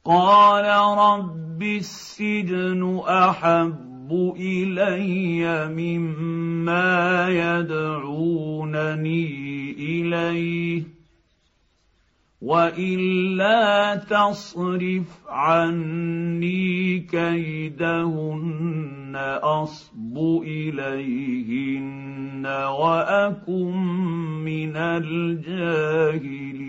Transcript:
قال رب السجن احب الي مما يدعونني اليه والا تصرف عني كيدهن اصب اليهن واكن من الجاهلين.